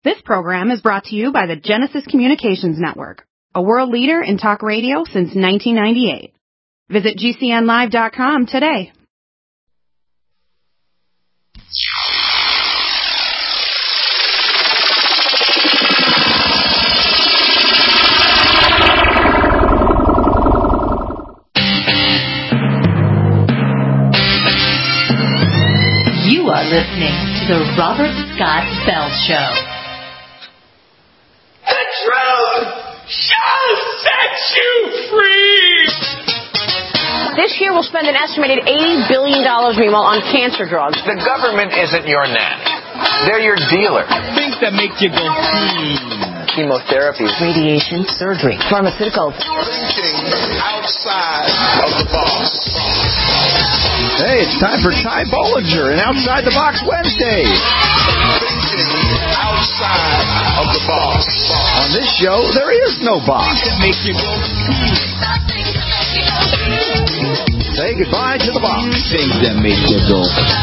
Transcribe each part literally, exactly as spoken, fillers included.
This program is brought to you by the Genesis Communications Network, a world leader in talk radio since nineteen ninety-eight. Visit G C N live dot com today. You are listening to the Robert Scott Bell Show. The truth shall set you free! This year we'll spend an estimated eighty billion dollars, meanwhile, on cancer drugs. The government isn't your nanny. They're your dealer. Things that make you go, hmm. Chemotherapy. Radiation, surgery, pharmaceuticals. Thinking outside of the box. Hey, it's time for Ty Bollinger and Outside the Box Wednesday. Thinking outside of the box. On this show, there is no box. Make you go, hmm. Say goodbye to the box. Things that make you go,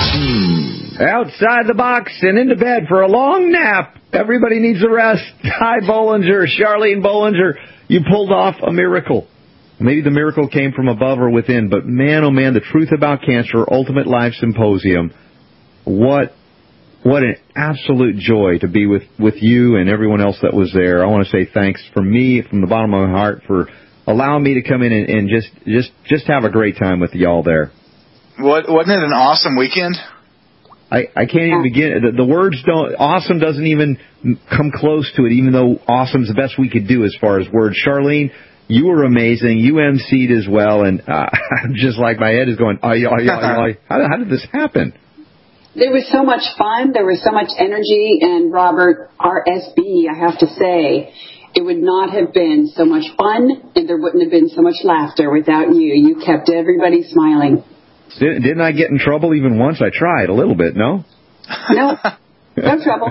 hmm. Outside the box and into bed for a long nap. Everybody needs a rest. Ty Bollinger, Charlene Bollinger, you pulled off a miracle. Maybe the miracle came from above or within, but man, oh man, the Truth About Cancer Ultimate Live Symposium. What what an absolute joy to be with, with you and everyone else that was there. I want to say thanks from me, from the bottom of my heart, for allowing me to come in and, and just, just, just have a great time with y'all there. What, wasn't it an awesome weekend? I, I can't even begin. The, the words don't, awesome doesn't even come close to it, even though awesome's the best we could do as far as words. Charlene, you were amazing. You emceed as well, and uh, I'm just like, my head is going, ay, ay, ay, ay. How, how did this happen? There was so much fun. There was so much energy, and Robert, R S B, I have to say, it would not have been so much fun, and there wouldn't have been so much laughter without you. You kept everybody smiling. Didn't I get in trouble even once? I tried a little bit, no? No, no trouble.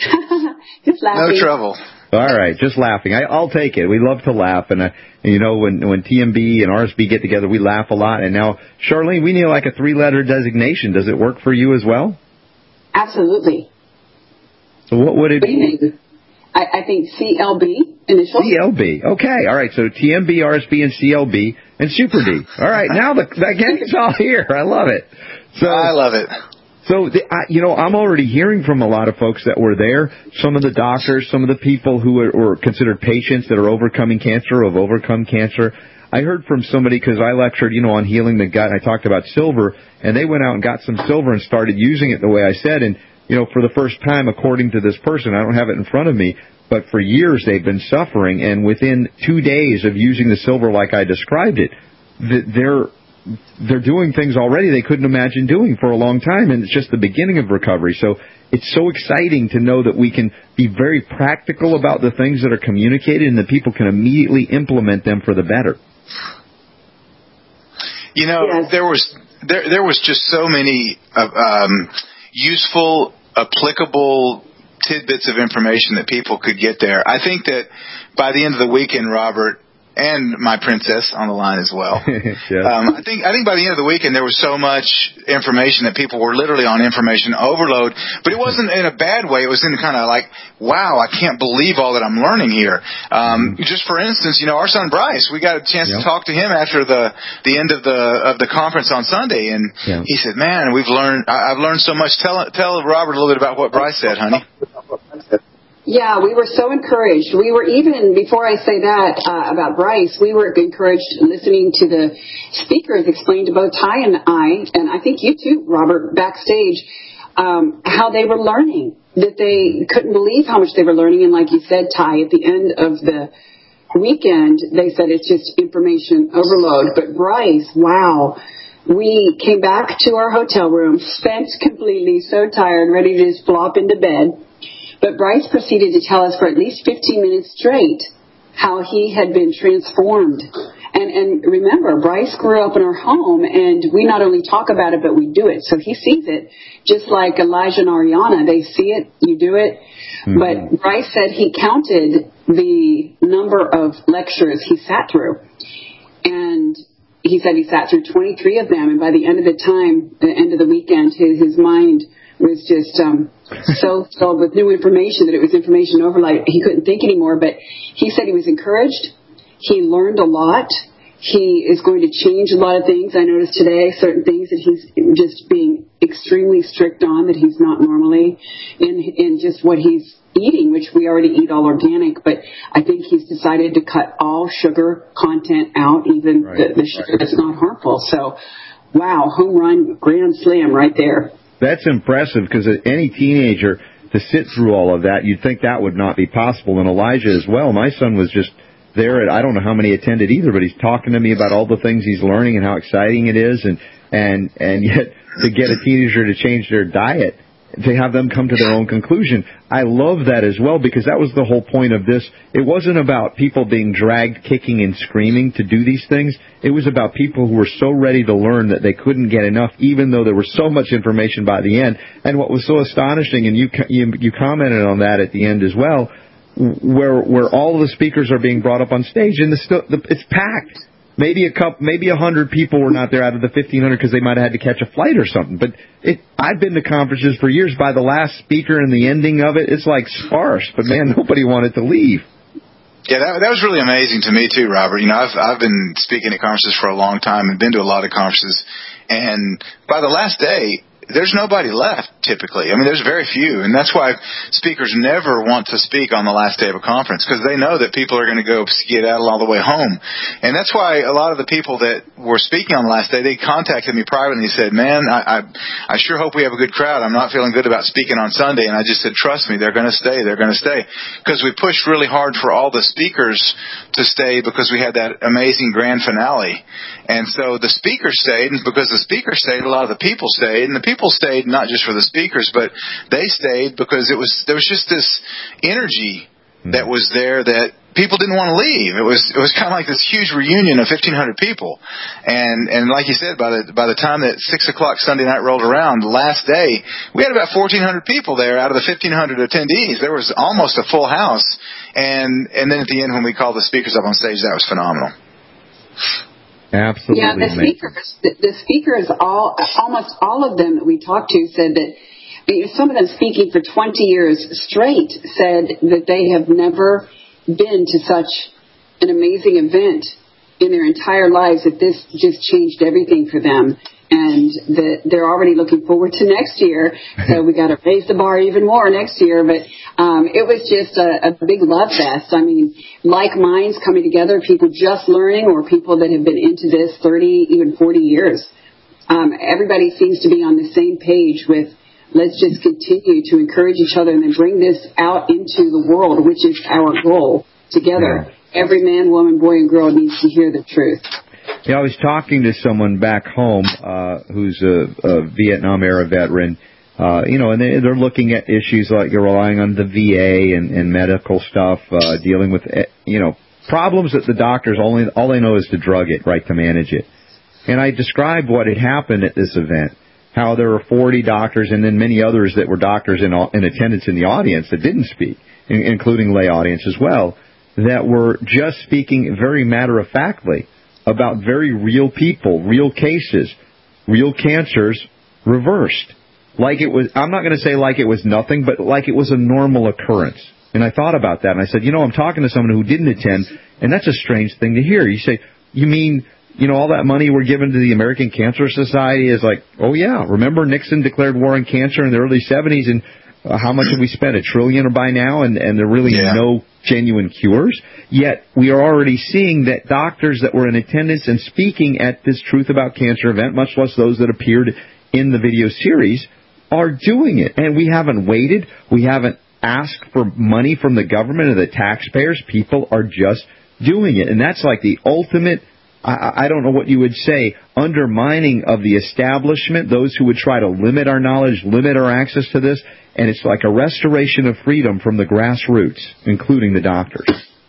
Just laughing. No trouble. All right, just laughing. I, I'll take it. We love to laugh, and, uh, and you know, when when T M B and R S B get together, we laugh a lot. And now, Charlene, we need like a three-letter designation. Does it work for you as well? Absolutely. So what would it be? I, I think C L B initials. C L B. Okay. All right. So T M B, R S B, and C L B, and Super D. All right. Now the, the gang's all here. I love it. So I love it. So, the, I, you know, I'm already hearing from a lot of folks that were there, some of the doctors, some of the people who are, were considered patients that are overcoming cancer, or have overcome cancer. I heard from somebody, because I lectured, you know, on healing the gut, and I talked about silver, and they went out and got some silver and started using it the way I said. And, you know, for the first time, according to this person, I don't have it in front of me, but for years they've been suffering, and within two days of using the silver like I described it, they're they're doing things already they couldn't imagine doing for a long time, and it's just the beginning of recovery. So it's so exciting to know that we can be very practical about the things that are communicated and that people can immediately implement them for the better. You know, yes. there was there there was just so many uh, um, useful, applicable tidbits of information that people could get there. I think that by the end of the weekend, Robert, and my princess on the line as well. Yeah. um, I think I think by the end of the weekend there was so much information that people were literally on information overload. But it wasn't in a bad way. It was in kind of like, wow, I can't believe all that I'm learning here. Um, mm-hmm. Just for instance, you know, our son Bryce, we got a chance yep. to talk to him after the the end of the of the conference on Sunday, and yep. he said, "Man, we've learned. I, I've learned so much." Tell tell Robert a little bit about what Bryce said, honey. Yeah, we were so encouraged. We were even, before I say that uh, about Bryce, we were encouraged listening to the speakers explain to both Ty and I, and I think you too, Robert, backstage, um, how they were learning, that they couldn't believe how much they were learning. And like you said, Ty, at the end of the weekend, they said it's just information overload. But Bryce, wow, we came back to our hotel room, spent completely, so tired, ready to just flop into bed. But Bryce proceeded to tell us for at least fifteen minutes straight how he had been transformed. And and remember, Bryce grew up in our home, and we not only talk about it, but we do it. So he sees it, just like Elijah and Ariana. They see it, you do it. Mm-hmm. But Bryce said he counted the number of lectures he sat through. And he said he sat through twenty-three of them. And by the end of the time, the end of the weekend, his, his mind was just um, so filled with new information that it was information overload. He couldn't think anymore, but he said he was encouraged. He learned a lot. He is going to change a lot of things. I noticed today certain things that he's just being extremely strict on that he's not normally in, in just what he's eating, which we already eat all organic, but I think he's decided to cut all sugar content out, even right, the, the sugar right. that's not harmful. So, wow, home run, grand slam right there. That's impressive, because any teenager to sit through all of that, you'd think that would not be possible. And Elijah as well. My son was just there. At, I don't know how many attended either, but he's talking to me about all the things he's learning and how exciting it is, and and and yet to get a teenager to change their diet, to have them come to their own conclusion. I love that as well, because that was the whole point of this. It wasn't about people being dragged kicking and screaming to do these things. It was about people who were so ready to learn that they couldn't get enough, even though there was so much information by the end. And what was so astonishing, and you you, you commented on that at the end as well, where where all of the speakers are being brought up on stage, and the, the it's packed. Maybe a couple, maybe a hundred people were not there out of the fifteen hundred because they might have had to catch a flight or something. But it, I've been to conferences for years. By the last speaker and the ending of it, it's like sparse. But man, nobody wanted to leave. Yeah, that, that was really amazing to me too, Robert. You know, I've I've been speaking at conferences for a long time and been to a lot of conferences. And by the last day, there's nobody left, typically. I mean, there's very few. And that's why speakers never want to speak on the last day of a conference, because they know that people are going to go skedaddle all the way home. And that's why a lot of the people that were speaking on the last day, they contacted me privately and said, man, I, I, I sure hope we have a good crowd. I'm not feeling good about speaking on Sunday. And I just said, trust me, they're going to stay. They're going to stay. Because we pushed really hard for all the speakers to stay, because we had that amazing grand finale. And so the speakers stayed, and because the speakers stayed, a lot of the people stayed. And the people stayed not just for the speakers, but they stayed because it was there was just this energy that was there that people didn't want to leave. It was it was kind of like this huge reunion of fifteen hundred people. And and like you said, by the by the time that six o'clock Sunday night rolled around, the last day, we had about fourteen hundred people there out of the fifteen hundred attendees. There was almost a full house. And and then at the end, when we called the speakers up on stage, that was phenomenal. Absolutely. Yeah, the speakers, the, the speakers, all almost all of them that we talked to said that, some of them speaking for twenty years straight, said that they have never been to such an amazing event in their entire lives, that this just changed everything for them. And that they're already looking forward to next year. So we got to raise the bar even more next year. But um, it was just a, a big love fest. I mean, like minds coming together, people just learning, or people that have been into this thirty, even forty years. Um, everybody seems to be on the same page with, let's just continue to encourage each other and then bring this out into the world, which is our goal together. Yeah. Every man, woman, boy, and girl needs to hear the truth. Yeah, I was talking to someone back home uh, who's a, a Vietnam-era veteran, uh, you know, and they, they're looking at issues like you're relying on the V A and, and medical stuff, uh, dealing with, you know, problems that the doctors only all they know is to drug it, right, to manage it. And I described what had happened at this event, how there were forty doctors and then many others that were doctors in, in attendance in the audience that didn't speak, including lay audience as well, that were just speaking very matter-of-factly about very real people, real cases, real cancers reversed. Like it was, I'm not going to say like it was nothing, but like it was a normal occurrence. And I thought about that, and I said, you know, I'm talking to someone who didn't attend, and that's a strange thing to hear. You say, you mean, you know, all that money we're giving to the American Cancer Society is like, oh, yeah, remember Nixon declared war on cancer in the early seventies, and uh, how much have we spent? A trillion by now, and, and there are really yeah. no genuine cures. Yet we are already seeing that doctors that were in attendance and speaking at this Truth About Cancer event, much less those that appeared in the video series, are doing it. And we haven't waited. We haven't asked for money from the government or the taxpayers. People are just doing it. And that's like the ultimate, I, I don't know what you would say, undermining of the establishment, those who would try to limit our knowledge, limit our access to this. And it's like a restoration of freedom from the grassroots, including the doctors.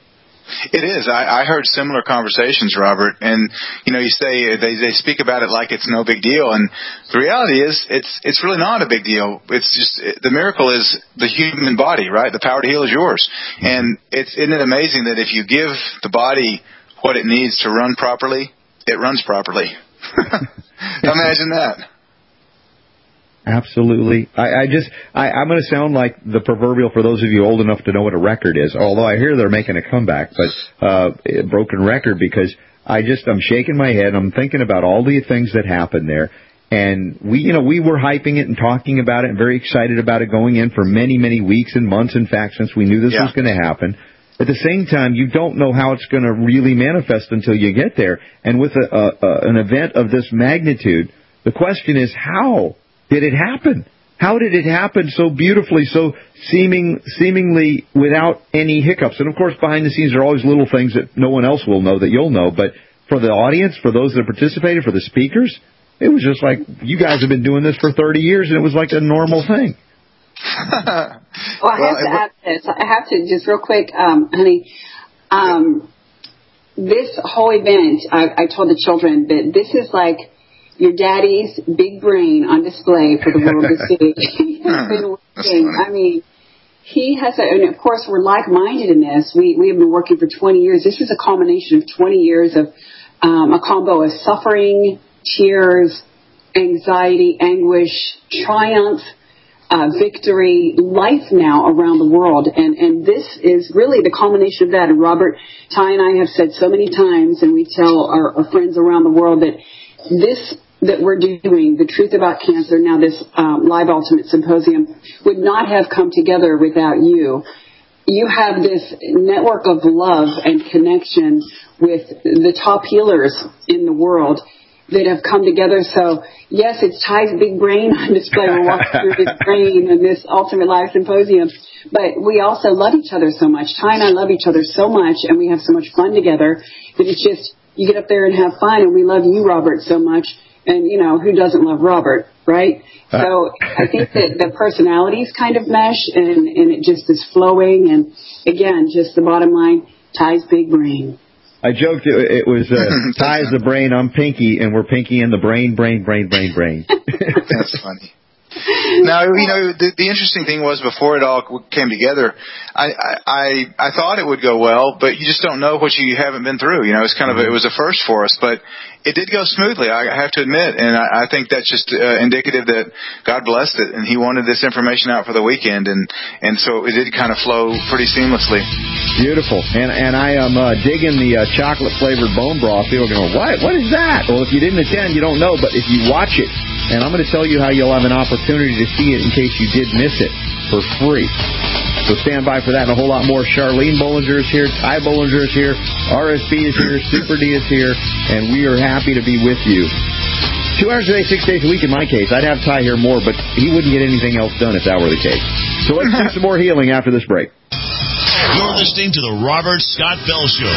It is. I, I heard similar conversations, Robert, and you know, you say they they speak about it like it's no big deal, and the reality is it's it's really not a big deal. It's just it, the miracle is the human body, right? The power to heal is yours, and it's isn't it amazing that if you give the body what it needs to run properly, it runs properly. Imagine that. Absolutely. I, I just, I, I'm going to sound like the proverbial, for those of you old enough to know what a record is, although I hear they're making a comeback, but uh, a broken record, because I just, I'm shaking my head. I'm thinking about all the things that happened there. And we, you know, we were hyping it and talking about it and very excited about it going in for many, many weeks and months, in fact, since we knew this yeah. was going to happen. At the same time, you don't know how it's going to really manifest until you get there. And with a, a, a, an event of this magnitude, the question is, how did it happen? How did it happen so beautifully, so seeming seemingly without any hiccups? And, of course, behind the scenes there are always little things that no one else will know that you'll know. But for the audience, for those that participated, for the speakers, it was just like, you guys have been doing this for thirty years, and it was like a normal thing. well, I have well, to add this. I have to, just real quick, um, honey. Um, this whole event, I, I told the children that this is like your daddy's big brain on display for the world to see. He has been working. I mean, he has, a, and of course, we're like-minded in this. We we have been working for twenty years. This is a culmination of twenty years of um, a combo of suffering, tears, anxiety, anguish, triumph, uh, victory, life now around the world. And, and this is really the culmination of that. And Robert, Ty, and I have said so many times, and we tell our, our friends around the world, that this that we're doing, the Truth About Cancer, now this um, Live Ultimate Symposium, would not have come together without you. You have this network of love and connection with the top healers in the world that have come together. So, yes, it's Ty's big brain on display. We're walking through his brain and this Ultimate Live Symposium. But we also love each other so much. Ty and I love each other so much, and we have so much fun together that it's just, you get up there and have fun, and we love you, Robert, so much. And, you know, who doesn't love Robert, right? Uh. So I think that the personalities kind of mesh, and, and it just is flowing. And, again, just the bottom line, Ty's big brain. I joked it, it was uh, Ty is the brain, I'm Pinky, and we're Pinky in the brain, brain, brain, brain, brain. That's funny. Now, you know, the, the interesting thing was, before it all came together, I, I I thought it would go well, but you just don't know what you haven't been through. You know, it's kind of a, it was a first for us, but it did go smoothly, I have to admit, and I, I think that's just uh, indicative that God blessed it, and He wanted this information out for the weekend, and and so it did kind of flow pretty seamlessly. Beautiful, and and I am uh, digging the uh, chocolate flavored bone broth. People are going, what? What is that? Well, if you didn't attend, you don't know, but if you watch it, and I'm going to tell you how you'll have an opportunity to see it in case you did miss it for free. So stand by for that and a whole lot more. Charlene Bollinger is here. Ty Bollinger is here. R S B is here. Super D is here. And we are happy to be with you. Two hours a day, six days a week in my case. I'd have Ty here more, but he wouldn't get anything else done if that were the case. So let's do some more healing after this break. You're listening to The Robert Scott Bell Show.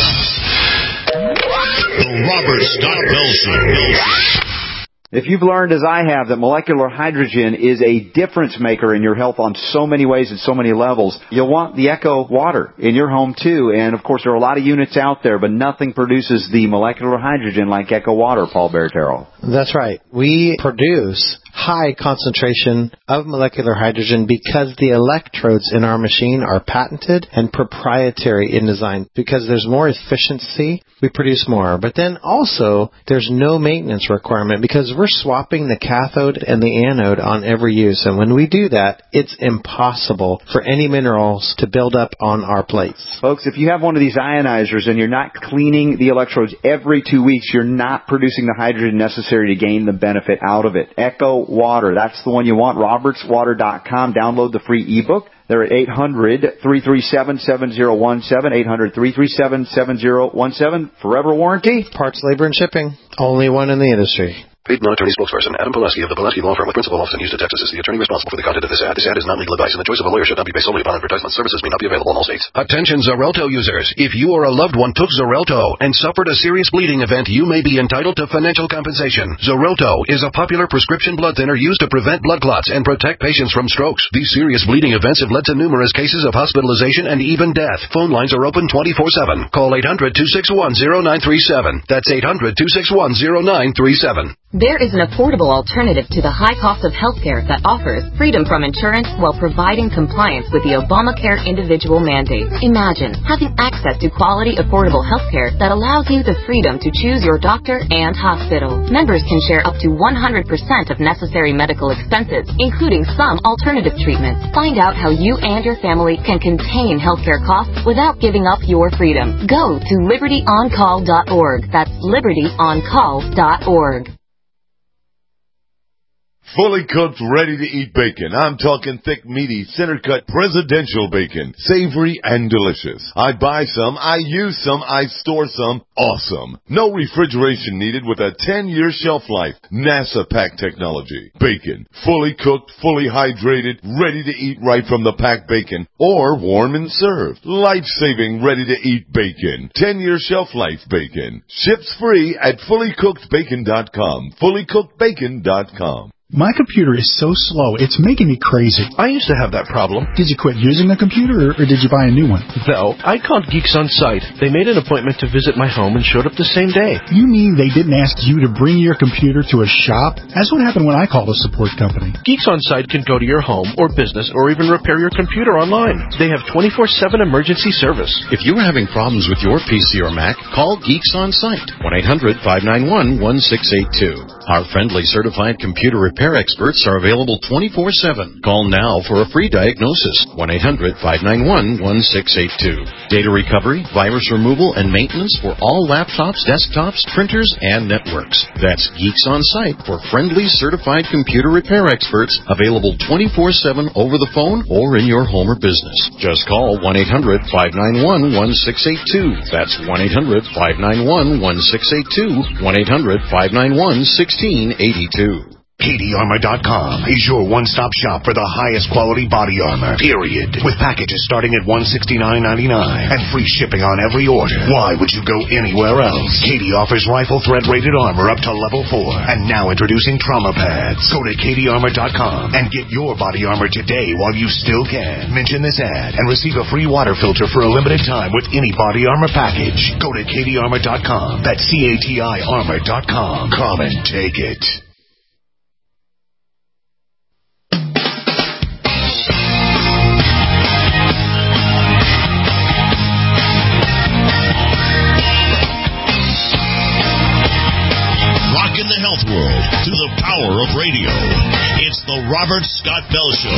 The Robert Scott Bell Show. If you've learned, as I have, that molecular hydrogen is a difference maker in your health on so many ways and so many levels, you'll want the Echo Water in your home, too. And, of course, there are a lot of units out there, but nothing produces the molecular hydrogen like Echo Water, Paul Baratero. That's right. We produce high concentration of molecular hydrogen because the electrodes in our machine are patented and proprietary in design. Because there's more efficiency, we produce more. But then also, there's no maintenance requirement because we're swapping the cathode and the anode on every use. And when we do that, it's impossible for any minerals to build up on our plates. Folks, if you have one of these ionizers and you're not cleaning the electrodes every two weeks, you're not producing the hydrogen necessary to gain the benefit out of it. Echo Water, that's the one you want. roberts water dot com. Download the free ebook. They're at eight hundred, three three seven, seven zero one seven, eight hundred, three three seven, seven zero one seven. Forever warranty. Parts, labor, and shipping. Only one in the industry. Paid non-attorney spokesperson Adam Pulaski of the Pulaski Law Firm with principal office in Houston, Texas, is the attorney responsible for the content of this ad. This ad is not legal advice, and the choice of a lawyer should not be based solely upon advertisement. Services may not be available in all states. Attention Xarelto users. If you or a loved one took Xarelto and suffered a serious bleeding event, you may be entitled to financial compensation. Xarelto is a popular prescription blood thinner used to prevent blood clots and protect patients from strokes. These serious bleeding events have led to numerous cases of hospitalization and even death. Phone lines are open twenty-four seven. Call eight hundred, two six one, zero nine three seven. That's eight hundred, two six one, zero nine three seven. There is an affordable alternative to the high cost of healthcare that offers freedom from insurance while providing compliance with the Obamacare individual mandate. Imagine having access to quality, affordable healthcare that allows you the freedom to choose your doctor and hospital. Members can share up to one hundred percent of necessary medical expenses, including some alternative treatments. Find out how you and your family can contain healthcare costs without giving up your freedom. Go to liberty on call dot org. That's liberty on call dot org. Fully cooked, ready-to-eat bacon. I'm talking thick, meaty, center-cut presidential bacon. Savory and delicious. I buy some, I use some, I store some. Awesome. No refrigeration needed with a ten-year shelf life. NASA pack technology. Bacon. Fully cooked, fully hydrated, ready to eat right from the packed bacon. Or warm and served. Life-saving, ready-to-eat bacon. ten-year shelf life bacon. Ships free at fully cooked bacon dot com. fully cooked bacon dot com. My computer is so slow, it's making me crazy. I used to have that problem. Did you quit using the computer, or, or did you buy a new one? No, I called Geeks On Site. They made an appointment to visit my home and showed up the same day. You mean they didn't ask you to bring your computer to a shop? That's what happened when I called a support company. Geeks On Site can go to your home or business or even repair your computer online. They have twenty-four seven emergency service. If you are having problems with your P C or Mac, call Geeks On Site, one eight hundred five nine one one six eight two. Our friendly certified computer repair experts are available twenty-four seven. Call now for a free diagnosis, one eight hundred five nine one one six eight two. Data recovery, virus removal, and maintenance for all laptops, desktops, printers, and networks. That's Geeks On Site for friendly certified computer repair experts, available twenty-four seven over the phone or in your home or business. Just call one eight hundred five nine one one six eight two. That's one eight hundred five nine one one six eight two, one eight hundred five nine one one six eight two. Katie Armor dot com is your one-stop shop for the highest quality body armor, period. With packages starting at one hundred sixty-nine ninety-nine and free shipping on every order. Why would you go anywhere else? Katie offers rifle threat rated armor up to level four. And now introducing trauma pads. Go to Katie Armor dot com and get your body armor today while you still can. Mention this ad and receive a free water filter for a limited time with any body armor package. Go to Katie Armor dot com. That's C A T I Armor dot com. Come and take it. Health world to the power of radio. It's the Robert Scott Bell Show.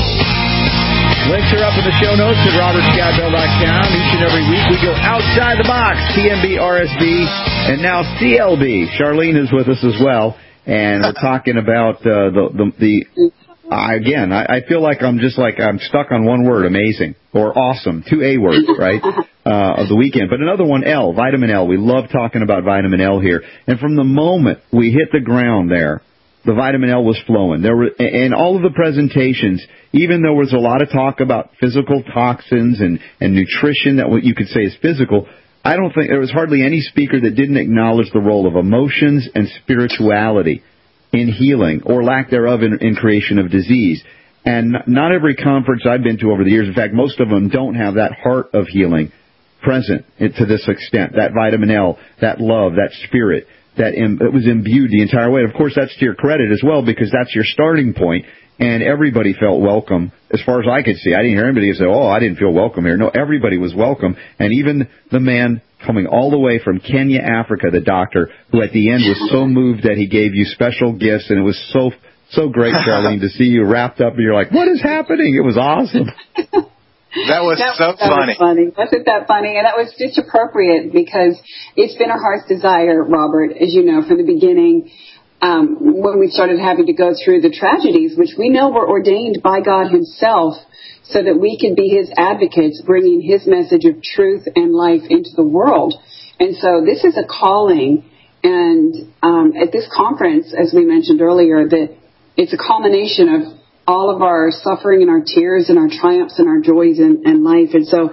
Links are up in the show notes at robert scott bell dot com. Each and every week we go outside the box. T M B, R S B, and now C L B. Charlene is with us as well, and we're talking about uh, the the. the Uh, again, I, I feel like I'm just like I'm stuck on one word, amazing, or awesome, two A words, right, uh, of the weekend. But another one, L, vitamin L. We love talking about vitamin L here. And from the moment we hit the ground there, the vitamin L was flowing. There were, and all of the presentations, even though there was a lot of talk about physical toxins and, and nutrition that what you could say is physical, I don't think there was hardly any speaker that didn't acknowledge the role of emotions and spirituality in healing, or lack thereof in, in creation of disease. And not every conference I've been to over the years, in fact, most of them don't have that heart of healing present to this extent, that vitamin L, that love, that spirit, that im- it was imbued the entire way. And of course, that's to your credit as well, because that's your starting point, and everybody felt welcome, as far as I could see. I didn't hear anybody say, oh, I didn't feel welcome here. No, everybody was welcome, and even the man coming all the way from Kenya, Africa, the doctor, who at the end was so moved that he gave you special gifts, and it was so so great, Charlene, to see you wrapped up, and you're like, what is happening? It was awesome. That was that, so that funny. Was funny. Wasn't that funny? And that was just appropriate, because it's been our heart's desire, Robert, as you know, from the beginning, um, when we started having to go through the tragedies, which we know were ordained by God himself, so that we could be his advocates, bringing his message of truth and life into the world. And so this is a calling. And um, at this conference, as we mentioned earlier, that it's a culmination of all of our suffering and our tears and our triumphs and our joys in, in life. And so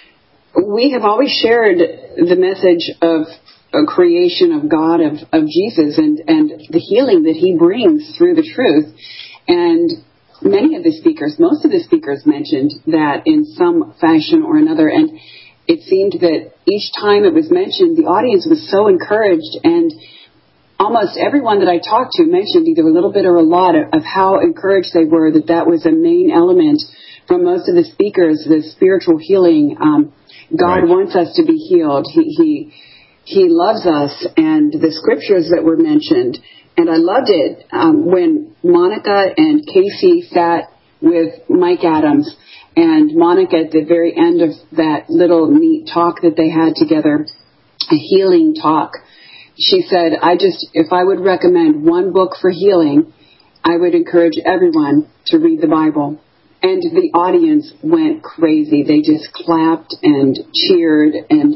we have always shared the message of a creation of God, of, of Jesus, and, and the healing that he brings through the truth. And many of the speakers, most of the speakers mentioned that in some fashion or another. And it seemed that each time it was mentioned, the audience was so encouraged. And almost everyone that I talked to mentioned either a little bit or a lot of, of how encouraged they were that that was a main element from most of the speakers, the spiritual healing. Um, God right. wants us to be healed. He, he, he loves us, and the scriptures that were mentioned. And I loved it um, when Monica and Casey sat with Mike Adams, and Monica at the very end of that little neat talk that they had together, a healing talk, she said, I just, if I would recommend one book for healing, I would encourage everyone to read the Bible. And the audience went crazy. They just clapped and cheered and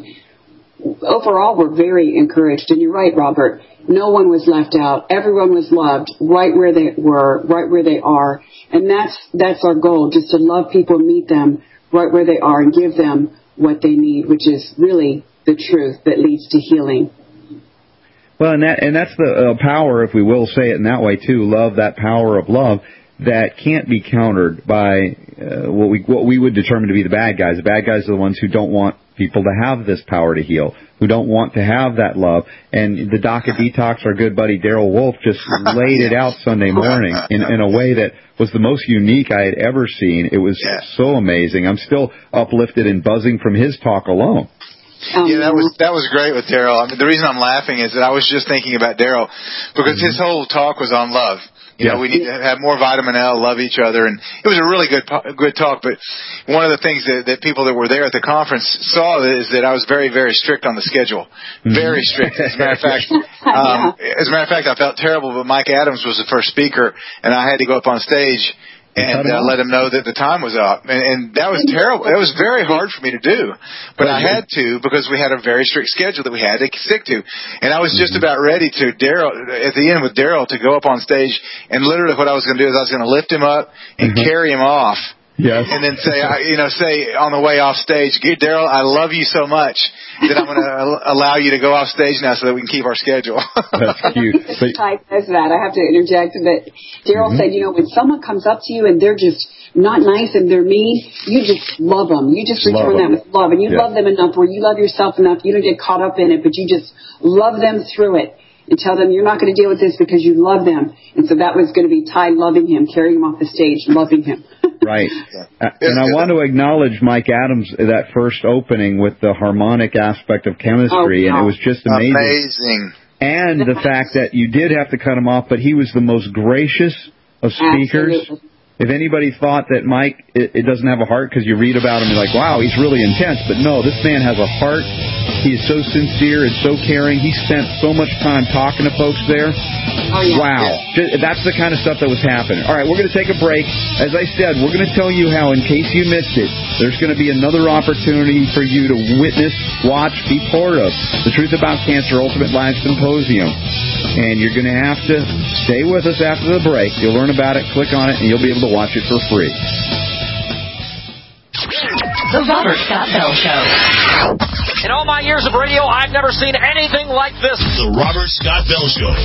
overall were very encouraged. And you're right, Robert. No one was left out. Everyone was loved right where they were, right where they are. And that's that's our goal, just to love people, meet them right where they are and give them what they need, which is really the truth that leads to healing. Well, and that and that's the uh, power, if we will say it in that way too, love, that power of love that can't be countered by uh, what we what we would determine to be the bad guys. The bad guys are the ones who don't want people to have this power to heal, who don't want to have that love. And the Doc of Detox, our good buddy Daryl Wolf, just laid it out Sunday morning in, in a way that was the most unique I had ever seen. It was yeah. so amazing. I'm still uplifted and buzzing from his talk alone. Um, yeah, that was that was great with Daryl. I mean, the reason I'm laughing is that I was just thinking about Daryl because mm-hmm. his whole talk was on love. You know, yeah. we need to have more vitamin L, love each other, and it was a really good good talk. But one of the things that, that people that were there at the conference saw is that I was very, very strict on the schedule, mm-hmm. very strict. As a matter of fact, um, yeah. as a matter of fact, I felt terrible. But Mike Adams was the first speaker, and I had to go up on stage and uh, let him know that the time was up. And, and that was terrible. It was very hard for me to do. But I had to because we had a very strict schedule that we had to stick to. And I was just about ready to, Daryl, at the end with Daryl, to go up on stage. And literally what I was going to do is I was going to lift him up and mm-hmm. carry him off. Yes. And then say, you know, say on the way off stage, Daryl, I love you so much that I'm going to allow you to go off stage now so that we can keep our schedule. That's cute. Ty says that. I have to interject that Daryl mm-hmm. said, you know, when someone comes up to you and they're just not nice and they're mean, you just love them. You just return that with love. And you yeah. love them enough where you love yourself enough. You don't get caught up in it, but you just love them through it. And tell them you're not going to deal with this because you love them. And so that was going to be Ty loving him, carrying him off the stage, loving him. Right. Uh, and I want to acknowledge Mike Adams, that first opening with the harmonic aspect of chemistry, oh, wow. and it was just amazing. Amazing. And the fact that you did have to cut him off, but he was the most gracious of speakers. Absolutely. If anybody thought that Mike, it, it doesn't have a heart because you read about him, you're like, wow, he's really intense. But no, this man has a heart. He is so sincere and so caring. He spent so much time talking to folks there. Oh, yeah. Wow. Yeah. That's the kind of stuff that was happening. All right, we're going to take a break. As I said, we're going to tell you how, in case you missed it, there's going to be another opportunity for you to witness, watch, be part of the Truth About Cancer Ultimate Live Symposium. And you're going to have to stay with us after the break. You'll learn about it, click on it, and you'll be able to watch it for free. The Robert Scott Bell Show. In all my years of radio, I've never seen anything like this. The Robert Scott Bell Show.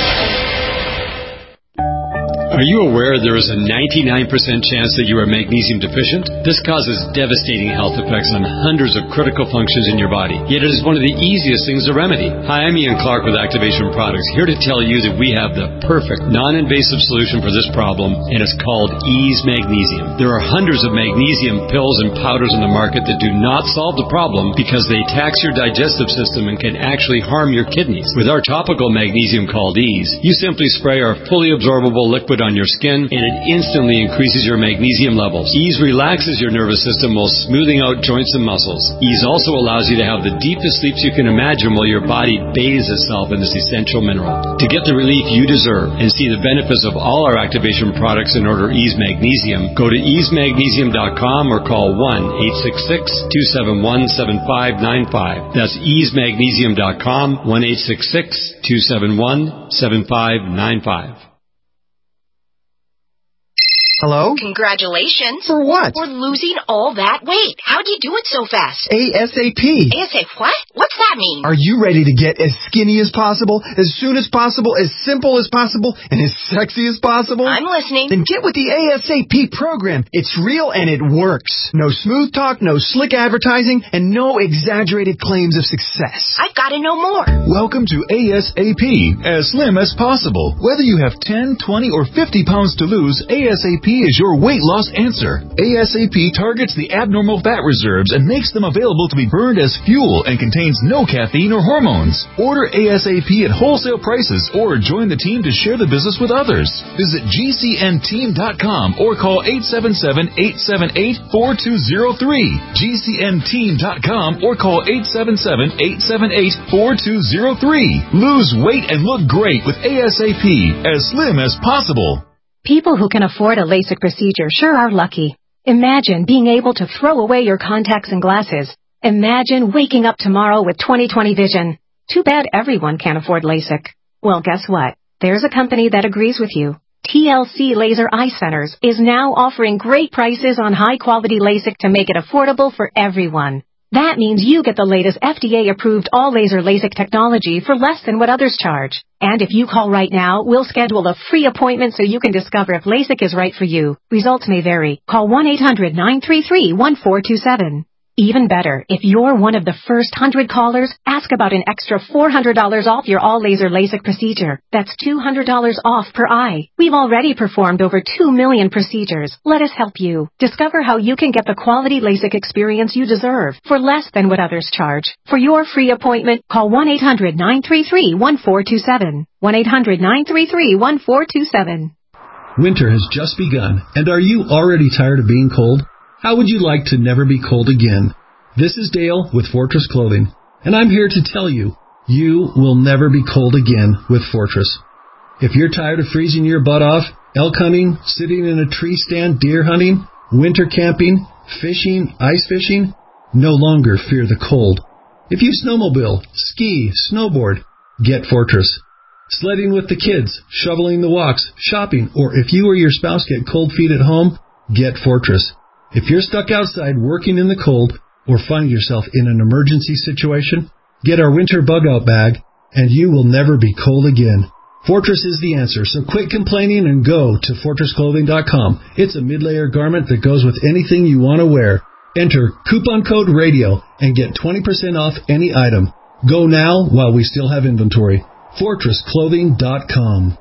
Are you aware there is a ninety-nine percent chance that you are magnesium deficient? This causes devastating health effects on hundreds of critical functions in your body, yet it is one of the easiest things to remedy. Hi, I'm Ian Clark with Activation Products, here to tell you that we have the perfect non-invasive solution for this problem, and it's called Ease Magnesium. There are hundreds of magnesium pills and powders in the market that do not solve the problem because they tax your digestive system and can actually harm your kidneys. With our topical magnesium called Ease, you simply spray our fully absorbable liquid on your skin, and it instantly increases your magnesium levels. Ease relaxes your nervous system while smoothing out joints and muscles. Ease also allows you to have the deepest sleeps you can imagine while your body bathes itself in this essential mineral. To get the relief you deserve and see the benefits of all our Activation products and order Ease Magnesium, go to ease magnesium dot com or call one eight six six, two seven one, seven five nine five. That's ease magnesium dot com, one eight six six, two seven one, seven five nine five. Hello? Congratulations. For what? For losing all that weight. How'd you do it so fast? ASAP. ASAP what? What's that mean? Are you ready to get as skinny as possible, as soon as possible, as simple as possible, and as sexy as possible? I'm listening. Then get with the ASAP program. It's real and it works. No smooth talk, no slick advertising, and no exaggerated claims of success. I've got to know more. Welcome to ASAP, as slim as possible. Whether you have ten, twenty, or fifty pounds to lose, ASAP is your weight loss answer. ASAP targets the abnormal fat reserves and makes them available to be burned as fuel and contains no caffeine or hormones. Order ASAP at wholesale prices or join the team to share the business with others. Visit G C N team dot com or call eight seven seven, eight seven eight, four two zero three. G C N team dot com or call eight seven seven, eight seven eight, four two zero three. Lose weight and look great with ASAP, as slim as possible. People who can afford a LASIK procedure sure are lucky. Imagine being able to throw away your contacts and glasses. Imagine waking up tomorrow with twenty twenty vision. Too bad everyone can't afford LASIK. Well, guess what? There's a company that agrees with you. T L C Laser Eye Centers is now offering great prices on high-quality LASIK to make it affordable for everyone. That means you get the latest F D A-approved all-laser LASIK technology for less than what others charge. And if you call right now, we'll schedule a free appointment so you can discover if LASIK is right for you. Results may vary. Call one eight hundred, nine three three, one four two seven. Even better, if you're one of the first one hundred callers, ask about an extra four hundred dollars off your all-laser LASIK procedure. That's two hundred dollars off per eye. We've already performed over two million procedures. Let us help you. Discover how you can get the quality LASIK experience you deserve for less than what others charge. For your free appointment, call one eight hundred, nine three three, one four two seven. one eight hundred, nine three three, one four two seven. Winter has just begun, and are you already tired of being cold? How would you like to never be cold again? This is Dale with Fortress Clothing, and I'm here to tell you, you will never be cold again with Fortress. If you're tired of freezing your butt off, elk hunting, sitting in a tree stand, deer hunting, winter camping, fishing, ice fishing, no longer fear the cold. If you snowmobile, ski, snowboard, get Fortress. Sledding with the kids, shoveling the walks, shopping, or if you or your spouse get cold feet at home, get Fortress. If you're stuck outside working in the cold or find yourself in an emergency situation, get our winter bug-out bag and you will never be cold again. Fortress is the answer, so quit complaining and go to fortress clothing dot com. It's a mid-layer garment that goes with anything you want to wear. Enter coupon code RADIO and get twenty percent off any item. Go now while we still have inventory. fortress clothing dot com.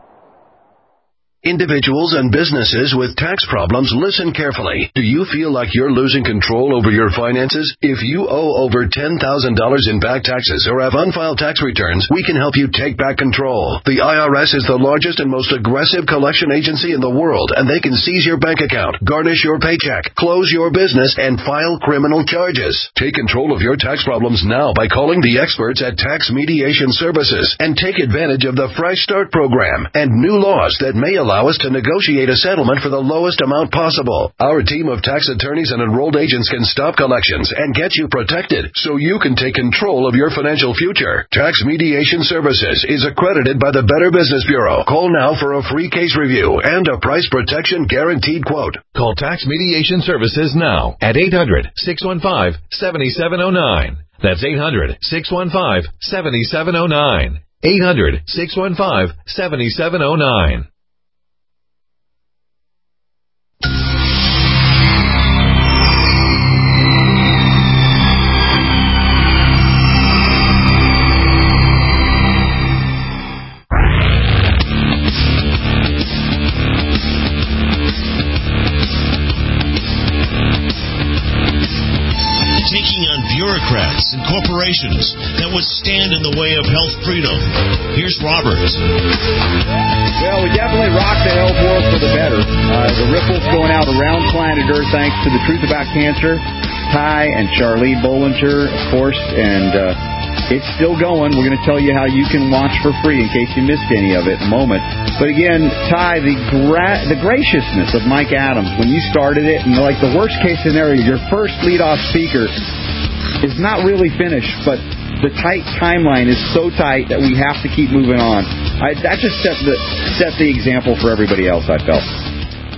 Individuals and businesses with tax problems, listen carefully. Do you feel like you're losing control over your finances? If you owe over ten thousand dollars in back taxes or have unfiled tax returns, we can help you take back control. The I R S is the largest and most aggressive collection agency in the world, and they can seize your bank account, garnish your paycheck, close your business, and file criminal charges. Take control of your tax problems now by calling the experts at Tax Mediation Services and take advantage of the Fresh Start program and new laws that may allow us to negotiate a settlement for the lowest amount possible. Our team of tax attorneys and enrolled agents can stop collections and get you protected so you can take control of your financial future. Tax Mediation Services is accredited by the Better Business Bureau. Call now for a free case review and a price protection guaranteed quote. Call Tax Mediation Services now at eight hundred, six one five, seven seven zero nine. That's eight hundred, six one five, seven seven zero nine. eight hundred, six one five, seven seven zero nine. Bureaucrats and corporations that would stand in the way of health freedom. Here's Robert. Well, we definitely rock the health world for the better. Uh, the ripples going out around planet Earth thanks to the Truth About Cancer, Ty and Charlie Bollinger, of course, and uh, it's still going. We're going to tell you how you can watch for free in case you missed any of it in a moment. But again, Ty, the gra- the graciousness of Mike Adams when you started it, and like the worst case scenario, your first leadoff speaker is not really finished, but the tight timeline is so tight that we have to keep moving on. I, that just set the set the example for everybody else, I felt.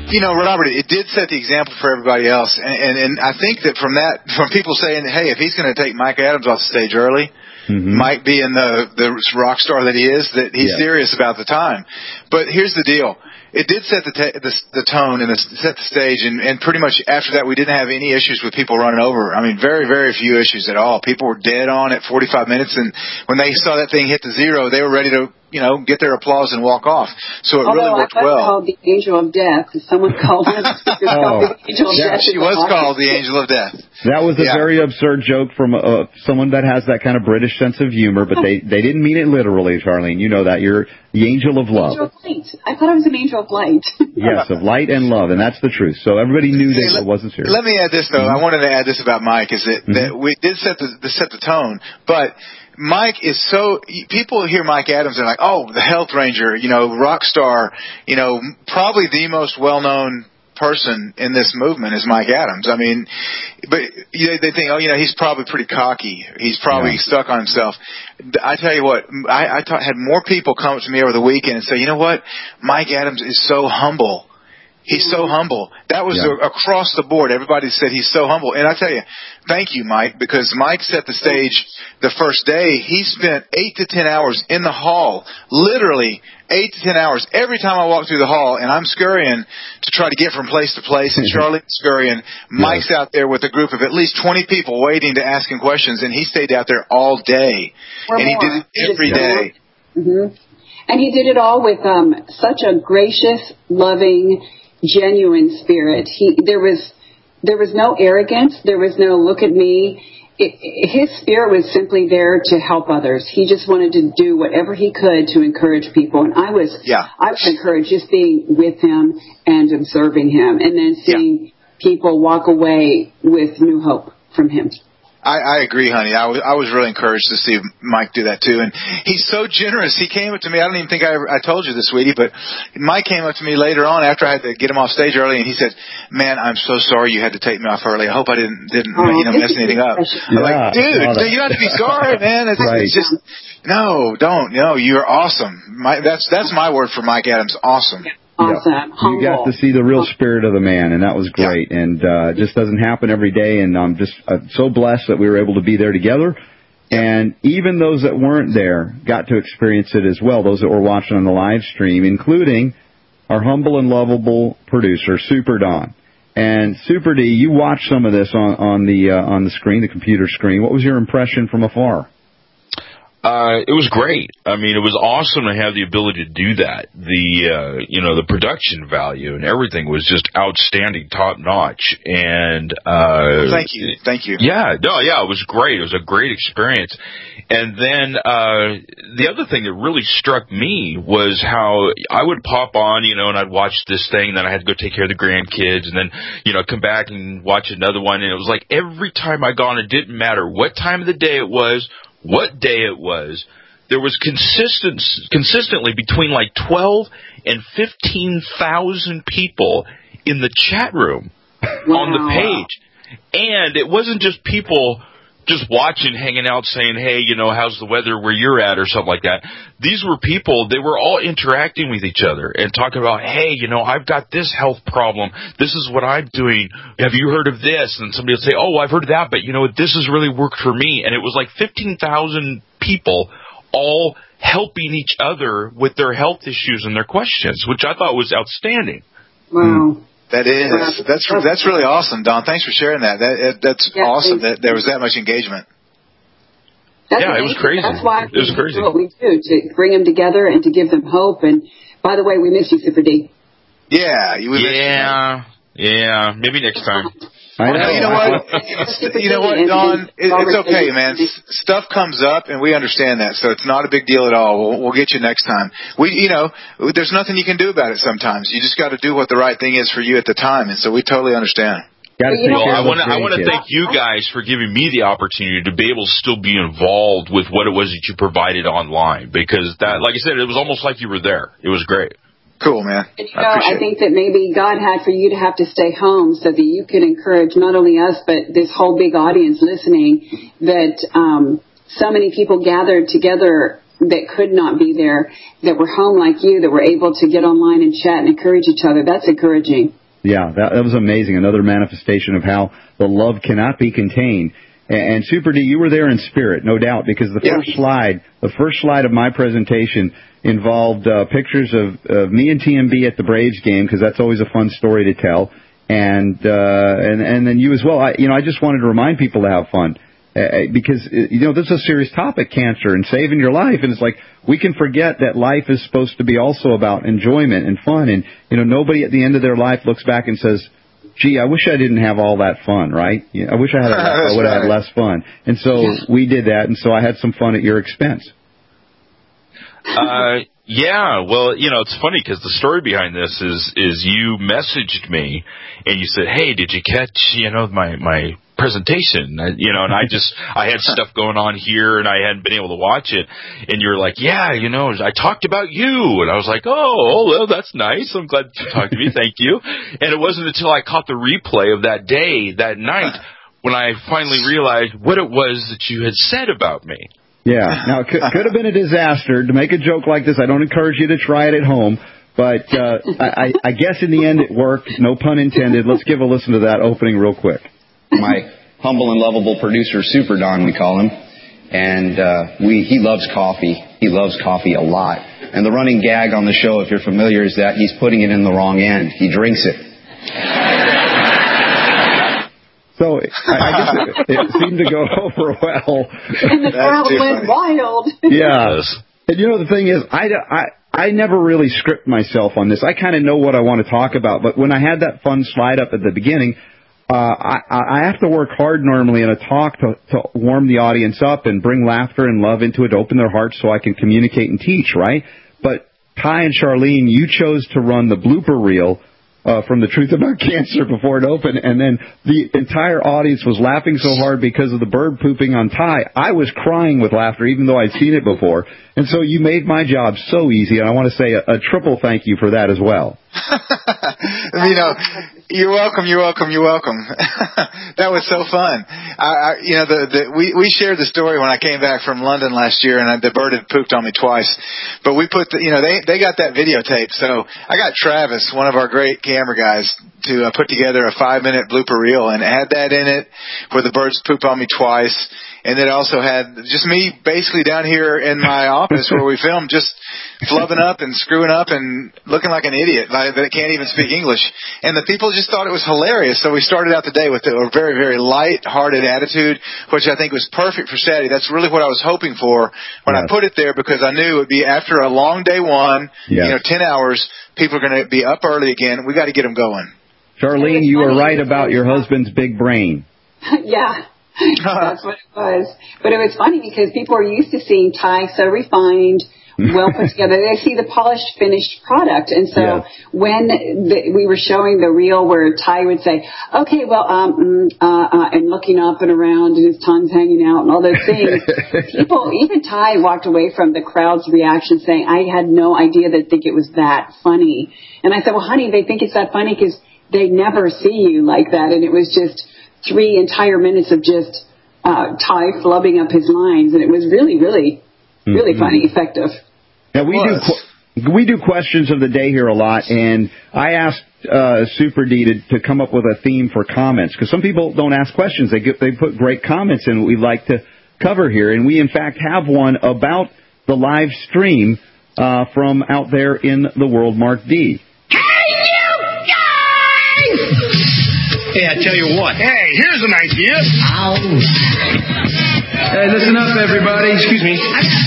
You know, Robert, it did set the example for everybody else, and, and, and I think that from that, from people saying, hey, if he's going to take Mike Adams off the stage early, mm-hmm. Mike being the, the rock star that he is, that he's yeah. serious about the time. But here's the deal. It did set the, t- the, the tone and the, set the stage, and, and pretty much after that we didn't have any issues with people running over. I mean, very, very few issues at all. People were dead on at forty-five minutes, and when they saw that thing hit the zero, they were ready to, you know, get their applause and walk off. So it Although really worked I was well. called the Angel of Death. Someone called it. oh. the Angel of yeah, Death. She was called the Angel of Death. That was a yeah. very absurd joke from uh, someone that has that kind of British sense of humor, but they, they didn't mean it literally, Charlene. You know that. You're the angel of love. Angel of light. I thought it was an angel of light. Yes, of light and love, and that's the truth. So everybody knew hey, that let, it wasn't serious. Let me add this, though. Mm-hmm. I wanted to add this about Mike, is that, mm-hmm. that we did set the, the set the tone, but Mike is so, people hear Mike Adams and they're like, oh, the Health Ranger, you know, rock star, you know, probably the most well-known person in this movement is Mike Adams. I mean, but they think, oh, you know, he's probably pretty cocky. He's probably yeah. stuck on himself. I tell you what, I, I ta- had more people come up to me over the weekend and say, you know what, Mike Adams is so humble. He's so humble. That was yeah. a, across the board. Everybody said he's so humble. And I tell you, thank you, Mike, because Mike set the stage the first day. He spent eight to ten hours in the hall, literally eight to ten hours every time I walk through the hall, and I'm scurrying to try to get from place to place, and Charlotte's scurrying. Mike's yeah. out there with a group of at least twenty people waiting to ask him questions, and he stayed out there all day. Or and more. he did it every day. Mm-hmm. And he did it all with um, such a gracious, loving, genuine spirit. He there was there was no arrogance. There was no look at me. It, his spirit was simply there to help others. He just wanted to do whatever he could to encourage people. And I was yeah. I was encouraged just being with him and observing him, and then seeing yeah. people walk away with new hope from him. I, I agree, honey. I was I was really encouraged to see Mike do that too, and he's so generous. He came up to me. I don't even think I ever, I told you this, sweetie, but Mike came up to me later on after I had to get him off stage early, and he said, "Man, I'm so sorry you had to take me off early. I hope I didn't didn't oh, you know mess anything up." Yeah, I'm like, dude, you don't have to be sorry, man. It's, right. it's just no, don't. No, you're awesome. My, that's that's my word for Mike Adams. Awesome. Awesome. Yep. You got to see the real spirit of the man, and that was great. Yeah. And uh, it just doesn't happen every day, and I'm just uh, so blessed that we were able to be there together. And even those that weren't there got to experience it as well, those that were watching on the live stream, including our humble and lovable producer, Super Don. And Super D, you watched some of this on, on the uh, on the screen, the computer screen. What was your impression from afar? Uh, it was great. I mean, it was awesome to have the ability to do that. The, uh, you know, the production value and everything was just outstanding, top notch. And, uh, well, thank you. Thank you. Yeah. No, yeah, it was great. It was a great experience. And then, uh, the other thing that really struck me was how I would pop on, you know, and I'd watch this thing, and then I had to go take care of the grandkids, and then, you know, come back and watch another one. And it was like every time I got on, it didn't matter what time of the day it was, what day it was, there was consistent, consistently between like twelve and fifteen thousand people in the chat room wow. on the page. And it wasn't just people just watching, hanging out, saying, hey, you know, how's the weather where you're at or something like that. These were people, they were all interacting with each other and talking about, hey, you know, I've got this health problem. This is what I'm doing. Have you heard of this? And somebody would say, oh, I've heard of that, but, you know, this has really worked for me. And it was like fifteen thousand people all helping each other with their health issues and their questions, which I thought was outstanding. Wow. That is. That's that's really awesome, Don. Thanks for sharing that. That That's yeah, awesome that there was that much engagement. That's yeah, it was crazy. That's why it was crazy. What we do, to bring them together and to give them hope. And, by the way, we miss you, Super D. Yeah. You yeah. Yeah. Maybe next time. I know. You know what? You know what, Don? It, it's okay, man. Stuff comes up, and we understand that, so it's not a big deal at all. We'll, we'll get you next time. We, you know, there's nothing you can do about it. Sometimes you just got to do what the right thing is for you at the time, and so we totally understand. Well, I want to I want to thank you guys for giving me the opportunity to be able to still be involved with what it was that you provided online, because that, like I said, it was almost like you were there. It was great. Cool, man. And, you know, I, I think that maybe God had for you to have to stay home so that you could encourage not only us, but this whole big audience listening, that um, so many people gathered together that could not be there, that were home like you, that were able to get online and chat and encourage each other. That's encouraging. Yeah, that, that was amazing. Another manifestation of how the love cannot be contained. And, and Super D, you were there in spirit, no doubt, because the yeah. first slide, the first slide of my presentation involved uh, pictures of, of me and T M B at the Braves game, because that's always a fun story to tell. And uh, and and then you as well. I, you know, I just wanted to remind people to have fun. Uh, because, you know, this is a serious topic, cancer, and saving your life. And it's like we can forget that life is supposed to be also about enjoyment and fun. And, you know, nobody at the end of their life looks back and says, gee, I wish I didn't have all that fun, right? I wish I had I would have had less fun. And so we did that, and so I had some fun at your expense. Uh, yeah, well, you know, it's funny because the story behind this is is you messaged me and you said, hey, did you catch, you know, my my presentation, you know, and I just, I had stuff going on here and I hadn't been able to watch it. And you're like, yeah, you know, I talked about you. And I was like, oh, well, that's nice. I'm glad you talked to me. Thank you. And it wasn't until I caught the replay of that day, that night, when I finally realized what it was that you had said about me. Yeah. Now, it could, could have been a disaster to make a joke like this. I don't encourage you to try it at home. But uh, I, I guess in the end it worked. No pun intended. Let's give a listen to that opening real quick. My humble and lovable producer, Super Don, we call him. And uh, we he loves coffee. He loves coffee a lot. And the running gag on the show, if you're familiar, is that he's putting it in the wrong end. He drinks it. So I, I guess it, it seemed to go over well. And the crowd went wild. Yeah. And you know, the thing is, I, I, I never really script myself on this. I kind of know what I want to talk about. But when I had that fun slide up at the beginning, uh, I, I have to work hard normally in a talk to, to warm the audience up and bring laughter and love into it, to open their hearts so I can communicate and teach, right? But Ty and Charlene, you chose to run the blooper reel Uh, from The Truth About Cancer before it opened, and then the entire audience was laughing so hard because of the bird pooping on Ty. I was crying with laughter, even though I'd seen it before. And so you made my job so easy, and I want to say a, a triple thank you for that as well. You know, you're welcome, you're welcome, you're welcome. That was so fun. I, I, you know, the, the we we shared the story when I came back from London last year, and I, the bird had pooped on me twice. But we put the, you know, they they got that videotape. So I got Travis, one of our great camera guys, to uh, put together a five minute blooper reel, and had that in it where the birds pooped on me twice. And then also had just me basically down here in my office where we filmed, just flubbing up and screwing up and looking like an idiot like, that can't even speak English. And the people just thought it was hilarious. So we started out the day with a very, very light-hearted attitude, which I think was perfect for Saturday. That's really what I was hoping for when yes. I put it there, because I knew it would be after a long day one, yes. you know, ten hours, people are going to be up early again. We got to get them going. Charlene, you were right about your husband's big brain. Yeah. That's what it was. But it was funny because people are used to seeing Ty so refined, well put together. They see the polished, finished product. And so yeah. when the, we were showing the reel where Ty would say, okay, well, um, uh, uh, and looking up and around and his tongue's hanging out and all those things, people, even Ty walked away from the crowd's reaction saying, I had no idea they'd think it was that funny. And I said, well, honey, they think it's that funny because they never see you like that. And it was just three entire minutes of just uh, Ty flubbing up his lines, and it was really, really, really mm-hmm. funny, effective. Now we do qu- we do questions of the day here a lot, and I asked uh, Super D to, to come up with a theme for comments, because some people don't ask questions; they get, they put great comments in what we like to cover here, and we in fact have one about the live stream uh, from out there in the world. Mark D. Hey, I tell you what. Hey, here's an idea. Ow. Hey, listen up, everybody. Excuse me.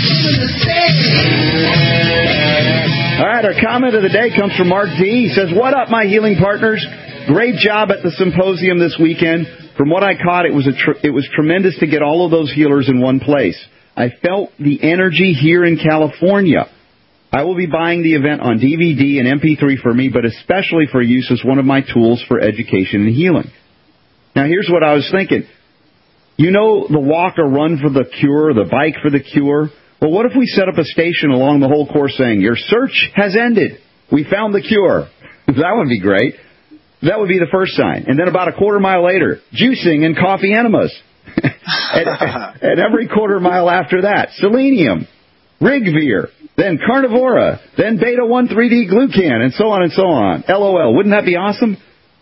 All right, our comment of the day comes from Mark D. He says, what up, my healing partners? Great job at the symposium this weekend. From what I caught, it was, a tr- it was tremendous to get all of those healers in one place. I felt the energy here in California. I will be buying the event on D V D and M P three for me, but especially for use as one of my tools for education and healing. Now, here's what I was thinking. You know the walk or run for the cure, the bike for the cure? Well, what if we set up a station along the whole course saying, your search has ended. We found the cure. That would be great. That would be the first sign. And then about a quarter mile later, juicing and coffee enemas. and, and every quarter mile after that, selenium, Rigvir, then Carnivora, then Beta one three D Glucan, and so on and so on. LOL. Wouldn't that be awesome?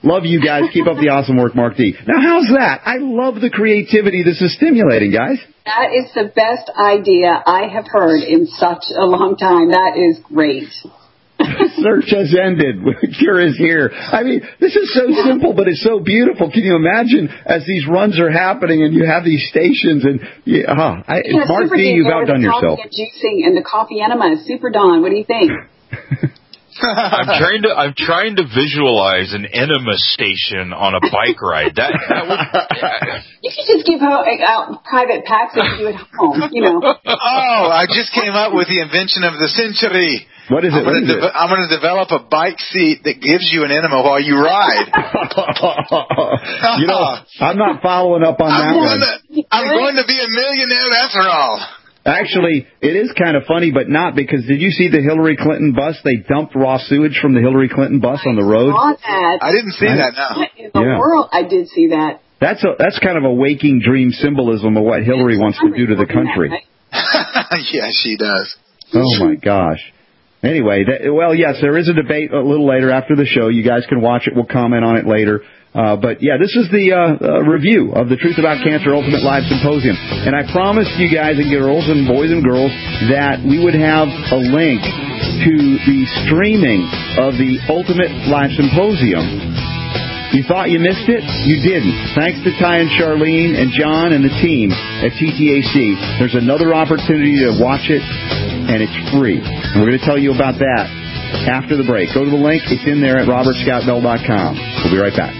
Love you guys. Keep up the awesome work, Mark D. Now, how's that? I love the creativity this is stimulating, guys. That is the best idea I have heard in such a long time. That is great. Search has ended. Cure is here. I mean, this is so simple, but it's so beautiful. Can you imagine as these runs are happening and you have these stations and, yeah, uh, I, yeah, Mark D, you've outdone yourself. And juicing and the coffee enema is Super Dawn. What do you think? I'm trying to I'm trying to visualize an enema station on a bike ride. That, that would, uh, you could just give out, out private packs and do it home. You know. Oh, I just came up with the invention of the century. What is it? I'm going to de- I'm going to develop a bike seat that gives you an enema while you ride. You know, I'm not following up on I'm that one. To, I'm going to be a millionaire after all. Actually, it is kind of funny, but not, because did you see the Hillary Clinton bus? They dumped raw sewage from the Hillary Clinton bus on the road. I saw that. I didn't see that, no. What in the Yeah. world? I did see that. That's a, that's kind of a waking dream symbolism of what Hillary wants to do to the country. Yeah, she does. Oh, my gosh. Anyway, that, well, yes, there is a debate a little later after the show. You guys can watch it. We'll comment on it later. Uh, but, yeah, this is the uh, uh, review of the Truth About Cancer Ultimate Live Symposium. And I promised you guys and girls and boys and girls that we would have a link to the streaming of the Ultimate Live Symposium. You thought you missed it? You didn't. Thanks to Ty and Charlene and John and the team at T T A C. There's another opportunity to watch it, and it's free. And we're going to tell you about that after the break. Go to the link. It's in there at robert scott bell dot com. We'll be right back.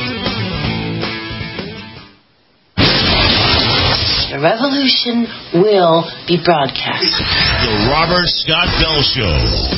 The revolution will be broadcast. The Robert Scott Bell Show.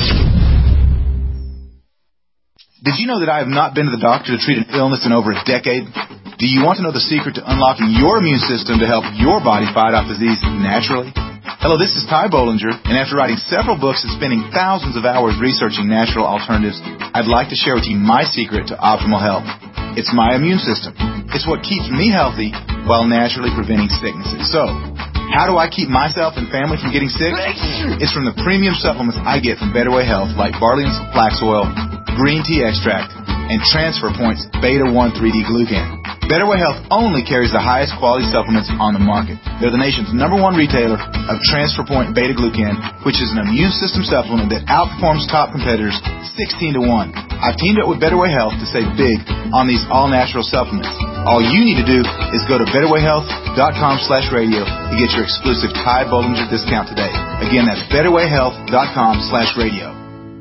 Did you know that I have not been to the doctor to treat an illness in over a decade? Do you want to know the secret to unlocking your immune system to help your body fight off disease naturally? Hello, this is Ty Bollinger, and after writing several books and spending thousands of hours researching natural alternatives, I'd like to share with you my secret to optimal health. It's my immune system. It's what keeps me healthy while naturally preventing sicknesses. So, how do I keep myself and family from getting sick? It's from the premium supplements I get from Better Way Health, like barley and flax oil, green tea extract, and Transfer Point's Beta one three D Glucan. Better Way Health only carries the highest quality supplements on the market. They're the nation's number one retailer of Transfer Point Beta Glucan, which is an immune system supplement that outperforms top competitors sixteen to one. I've teamed up with Better Way Health to save big on these all-natural supplements. All you need to do is go to better way health dot com slash radio to get your exclusive Ty Bollinger discount today. Again, that's better way health dot com slash radio.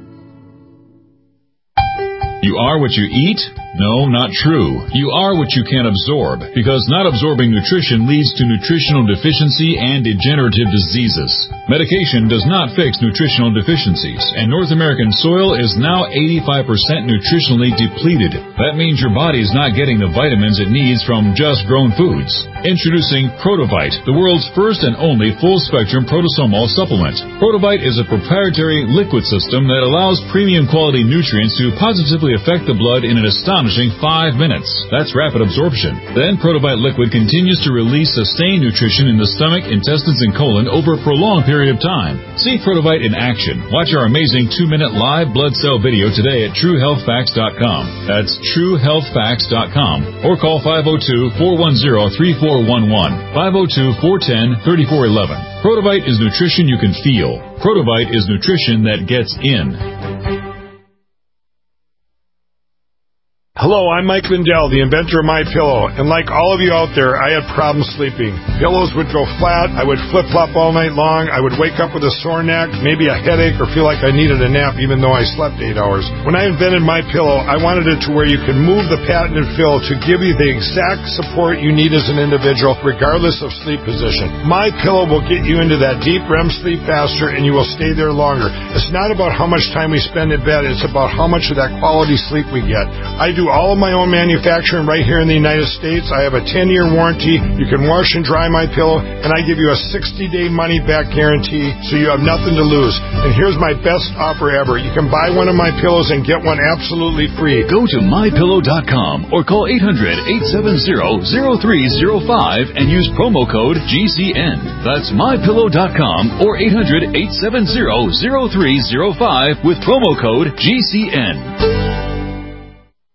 You are what you eat? No, not true. You are what you can absorb, because not absorbing nutrition leads to nutritional deficiency and degenerative diseases. Medication does not fix nutritional deficiencies, and North American soil is now eighty-five percent nutritionally depleted. That means your body is not getting the vitamins it needs from just grown foods. Introducing Protovite, the world's first and only full-spectrum protosomal supplement. Protovite is a proprietary liquid system that allows premium quality nutrients to positively affect the blood in an astonishing five minutes. That's rapid absorption. Then Protovite liquid continues to release sustained nutrition in the stomach, intestines, and colon over a prolonged period of time. See Protovite in action. Watch our amazing two-minute live blood cell video today at true health facts dot com. That's true health facts dot com. Or call five oh two, four one zero, three four one one, five oh two, four one zero, three four one one. Protovite is nutrition you can feel. Protovite is nutrition that gets in. Hello, I'm Mike Lindell, the inventor of MyPillow, and like all of you out there, I had problems sleeping. Pillows would go flat, I would flip-flop all night long, I would wake up with a sore neck, maybe a headache, or feel like I needed a nap even though I slept eight hours. When I invented MyPillow, I wanted it to where you can move the patented fill to give you the exact support you need as an individual, regardless of sleep position. MyPillow will get you into that deep R E M sleep faster, and you will stay there longer. It's not about how much time we spend in bed, it's about how much of that quality sleep we get. I do all of my own manufacturing right here in the United States. I have a ten-year warranty. You can wash and dry my pillow, and I give you a sixty-day money-back guarantee, so you have nothing to lose. And here's my best offer ever. You can buy one of my pillows and get one absolutely free. Go to my pillow dot com or call eight hundred, eight seven zero, zero three zero five and use promo code G C N. That's my pillow dot com or eight hundred, eight seven zero, zero three zero five with promo code G C N.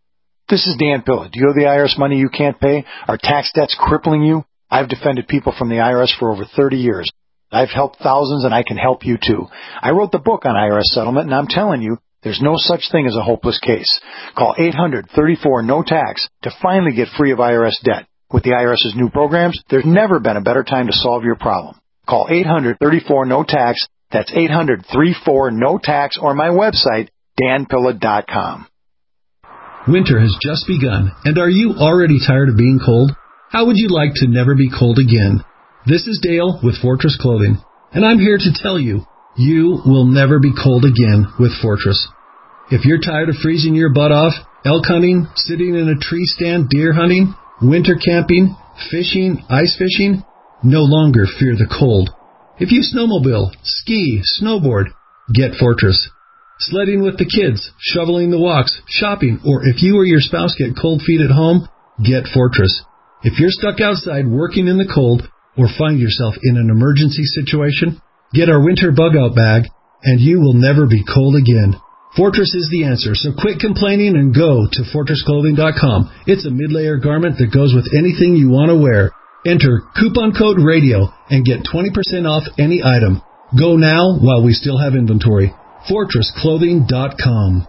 This is Dan Pilla. Do you owe the I R S money you can't pay? Are tax debts crippling you? I've defended people from the I R S for over thirty years. I've helped thousands, and I can help you too. I wrote the book on I R S settlement, and I'm telling you, there's no such thing as a hopeless case. Call eight hundred, thirty-four, no tax to finally get free of I R S debt. With the I R S's new programs, there's never been a better time to solve your problem. Call eight hundred, thirty-four, no tax. That's eight hundred, thirty-four, no tax, or my website, dan pilla dot com. Winter has just begun, and are you already tired of being cold? How would you like to never be cold again? This is Dale with Fortress Clothing, and I'm here to tell you, you will never be cold again with Fortress. If you're tired of freezing your butt off, elk hunting, sitting in a tree stand, deer hunting, winter camping, fishing, ice fishing, no longer fear the cold. If you snowmobile, ski, snowboard, get Fortress. Sledding with the kids, shoveling the walks, shopping, or if you or your spouse get cold feet at home, get Fortress. If you're stuck outside working in the cold or find yourself in an emergency situation, get our winter bug-out bag, and you will never be cold again. Fortress is the answer, so quit complaining and go to fortress clothing dot com. It's a mid-layer garment that goes with anything you want to wear. Enter coupon code RADIO and get twenty percent off any item. Go now while we still have inventory. fortress clothing dot com.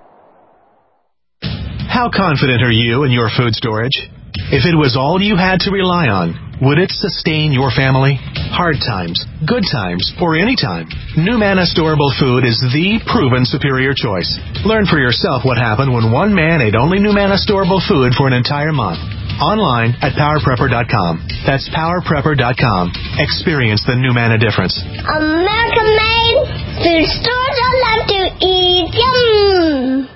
How confident are you in your food storage? If it was all you had to rely on, would it sustain your family? Hard times, good times, or any time, NuManna Storable Food is the proven superior choice. Learn for yourself what happened when one man ate only NuManna Storable Food for an entire month. Online at power prepper dot com. That's power prepper dot com. Experience the NuManna difference. American made food stores I love to eat. Yum!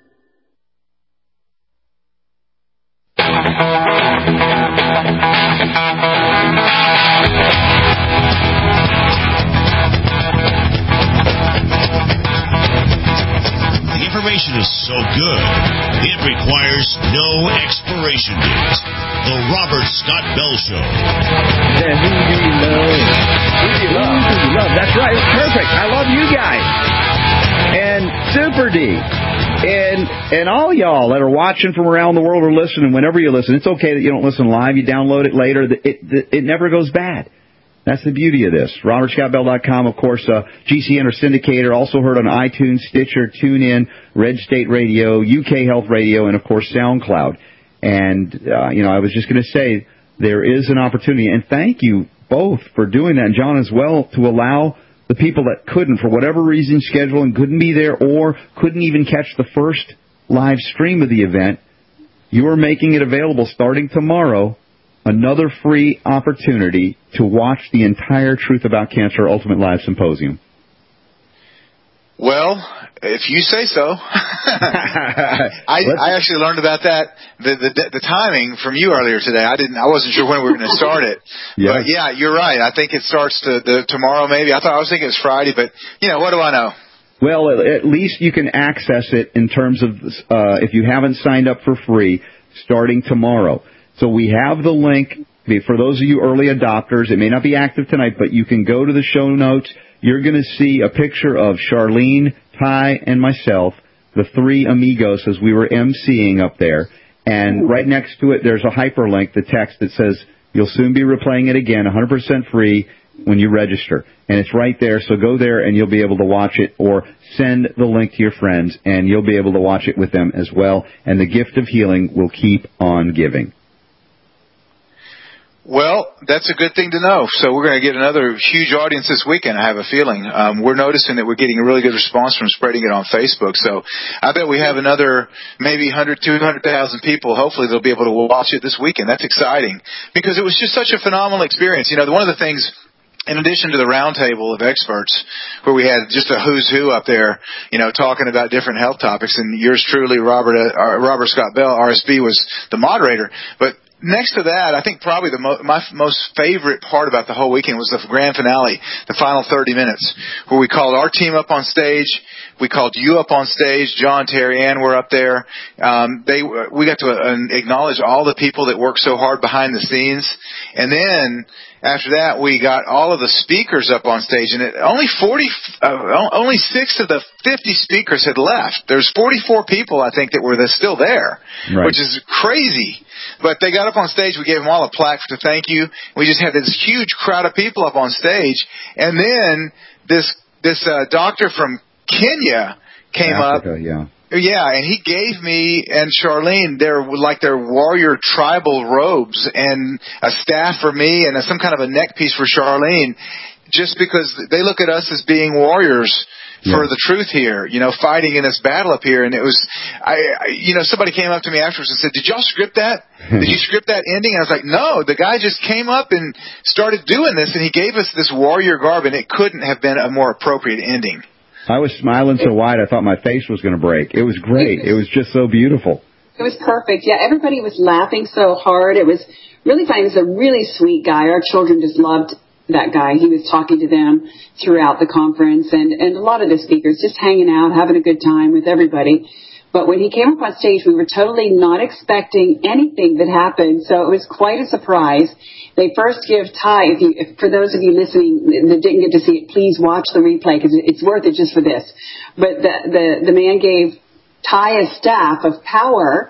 The information is so good, it requires no expiration date. The Robert Scott Bell Show. Yeah, who do you love? Who do you love? Who do you love? That's right. It's perfect. I love you guys. And Super D. And and all y'all that are watching from around the world or listening, whenever you listen, it's okay that you don't listen live. You download it later. It, it, it never goes bad. That's the beauty of this. robert scott bell dot com, of course, uh, G C N or syndicator, also heard on iTunes, Stitcher, TuneIn, Red State Radio, U K Health Radio, and, of course, SoundCloud. And, uh, you know, I was just going to say there is an opportunity, and thank you both for doing that, and John as well, to allow the people that couldn't, for whatever reason, schedule and couldn't be there or couldn't even catch the first live stream of the event, you are making it available starting tomorrow, another free opportunity to watch the entire Truth About Cancer Ultimate Live Symposium. Well, if you say so. I, I actually learned about that, the, the the timing from you earlier today. I didn't. I wasn't sure when we were going to start it. Yeah. But yeah, you're right. I think it starts to, the, tomorrow maybe. I thought I was thinking it was Friday, but you know, what do I know? Well, at least you can access it in terms of uh, if you haven't signed up for free, starting tomorrow. So we have the link for those of you early adopters. It may not be active tonight, but you can go to the show notes. You're going to see a picture of Charlene, Ty, and myself, the three amigos, as we were emceeing up there. And right next to it, there's a hyperlink, the text that says, you'll soon be replaying it again, one hundred percent free when you register. And it's right there, so go there and you'll be able to watch it, or send the link to your friends and you'll be able to watch it with them as well. And the gift of healing will keep on giving. Well, that's a good thing to know. So we're going to get another huge audience this weekend, I have a feeling. Um, we're noticing that we're getting a really good response from spreading it on Facebook. So I bet we have another maybe one hundred, two hundred thousand people. Hopefully they'll be able to watch it this weekend. That's exciting because it was just such a phenomenal experience. You know, one of the things, in addition to the roundtable of experts, where we had just a who's who up there, you know, talking about different health topics, and yours truly, Robert uh, Robert Scott Bell, R S B, was the moderator. But next to that, I think probably the mo- my f- most favorite part about the whole weekend was the grand finale, the final thirty minutes, where we called our team up on stage. We called you up on stage. John, Terry Ann were up there. Um, they we got to uh, acknowledge all the people that work so hard behind the scenes. And then after that, we got all of the speakers up on stage, and it, only forty, uh, only six of the fifty speakers had left. There's forty-four people, I think, that were still there, right. Which is crazy. But they got up on stage. We gave them all a plaque to thank you. We just had this huge crowd of people up on stage, and then this this uh, doctor from Kenya came Africa, up. Yeah. Yeah, and he gave me and Charlene their like their warrior tribal robes and a staff for me and a, some kind of a neck piece for Charlene, just because they look at us as being warriors for yeah. the truth here, you know, fighting in this battle up here. And it was, I, I, you know, somebody came up to me afterwards and said, "Did y'all script that? Did you script that ending?" And I was like, "No, the guy just came up and started doing this, and he gave us this warrior garb, and it couldn't have been a more appropriate ending." I was smiling so wide I thought my face was going to break. It was great. It was just so beautiful. It was perfect. Yeah, everybody was laughing so hard. It was really fun. He was a really sweet guy. Our children just loved that guy. He was talking to them throughout the conference, and, and a lot of the speakers just hanging out, having a good time with everybody. But when he came up on stage, we were totally not expecting anything that happened, so it was quite a surprise. They first give Ty, if you, if, for those of you listening that didn't get to see it, please watch the replay because it's worth it just for this. But the, the, the man gave Ty a staff of power,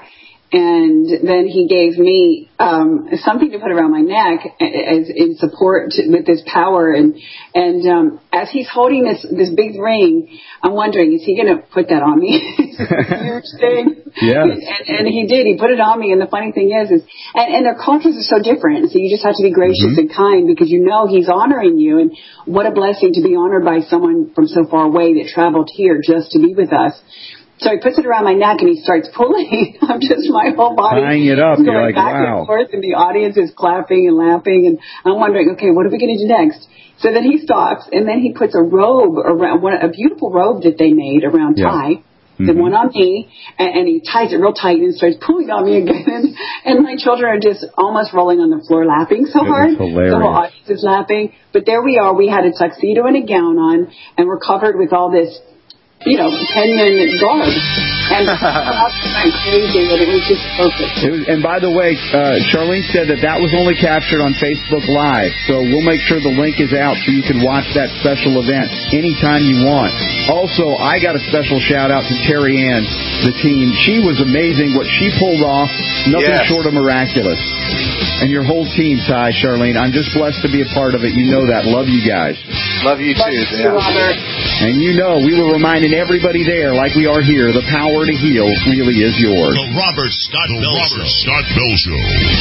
and then he gave me um, something to put around my neck as in support to, with this power. And and um, as he's holding this this big ring, I'm wondering, is he going to put that on me? It's a huge thing. Yeah. And, and he did. He put it on me. And the funny thing is, is and, and their cultures are so different. So you just have to be gracious mm-hmm. and kind because you know he's honoring you. And what a blessing to be honored by someone from so far away that traveled here just to be with us. So he puts it around my neck and he starts pulling. I'm just, my whole body tying it up. is going You're like, back wow. and forth, and the audience is clapping and laughing. And I'm wondering, okay, what are we going to do next? So then he stops, and then he puts a robe around, one, a beautiful robe that they made around yeah. Ty, mm-hmm. the one on me, and, and he ties it real tight and starts pulling on me again. And, and my children are just almost rolling on the floor laughing so it hard. Hilarious. The whole audience is laughing. But there we are. We had a tuxedo and a gown on, and we're covered with all this, you know, Kenyan garb. And the crowd went crazy, and it was just perfect. It was, and by the way, uh, Charlene said that that was only captured on Facebook Live, so we'll make sure the link is out so you can watch that special event anytime you want. Also, I got a special shout-out to Terry Ann, the team. She was amazing. What she pulled off, nothing yes. short of miraculous. And your whole team, Ty, Charlene, I'm just blessed to be a part of it. You know that. Love you guys. Love you too. Thank you, Robert. And you know, we were reminding everybody there, like we are here, the power to heal really is yours. The Robert Scott the Bell Robert Show. Scott Bell Show.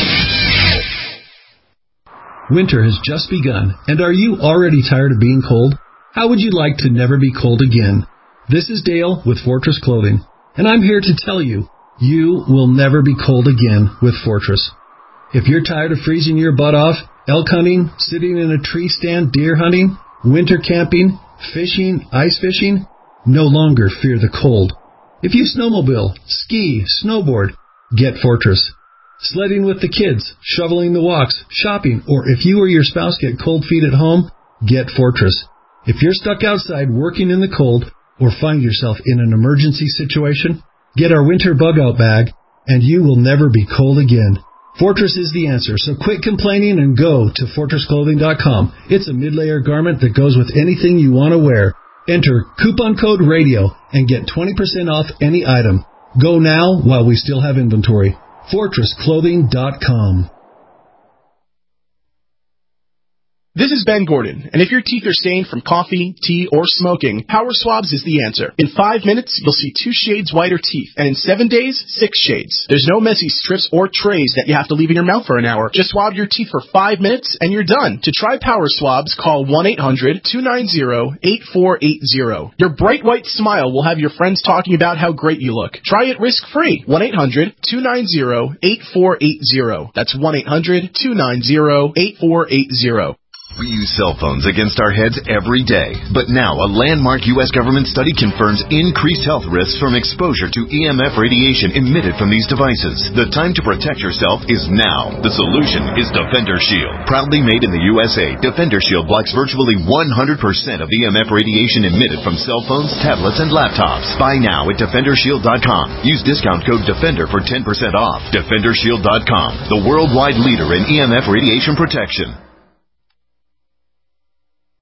Winter has just begun, and are you already tired of being cold? How would you like to never be cold again? This is Dale with Fortress Clothing, and I'm here to tell you, you will never be cold again with Fortress. If you're tired of freezing your butt off, elk hunting, sitting in a tree stand, deer hunting, winter camping, fishing, ice fishing, no longer fear the cold. If you snowmobile, ski, snowboard, get Fortress. Sledding with the kids, shoveling the walks, shopping, or if you or your spouse get cold feet at home, get Fortress. If you're stuck outside working in the cold or find yourself in an emergency situation, get our winter bug-out bag and you will never be cold again. Fortress is the answer, so quit complaining and go to fortress clothing dot com. It's a mid-layer garment that goes with anything you want to wear. Enter coupon code RADIO and get twenty percent off any item. Go now while we still have inventory. fortress clothing dot com. This is Ben Gordon, and if your teeth are stained from coffee, tea, or smoking, Power Swabs is the answer. In five minutes, you'll see two shades whiter teeth, and in seven days, six shades. There's no messy strips or trays that you have to leave in your mouth for an hour. Just swab your teeth for five minutes, and you're done. To try Power Swabs, call one eight hundred two nine zero eight four eight zero. Your bright white smile will have your friends talking about how great you look. Try it risk-free. one eight hundred two nine zero eight four eight zero. That's one eight hundred two nine zero eight four eight zero. We use cell phones against our heads every day, but now a landmark U S government study confirms increased health risks from exposure to E M F radiation emitted from these devices. The time to protect yourself is now. The solution is Defender Shield. Proudly made in the U S A, Defender Shield blocks virtually one hundred percent of E M F radiation emitted from cell phones, tablets, and laptops. Buy now at defender shield dot com. Use discount code DEFENDER for ten percent off. defender shield dot com, the worldwide leader in E M F radiation protection.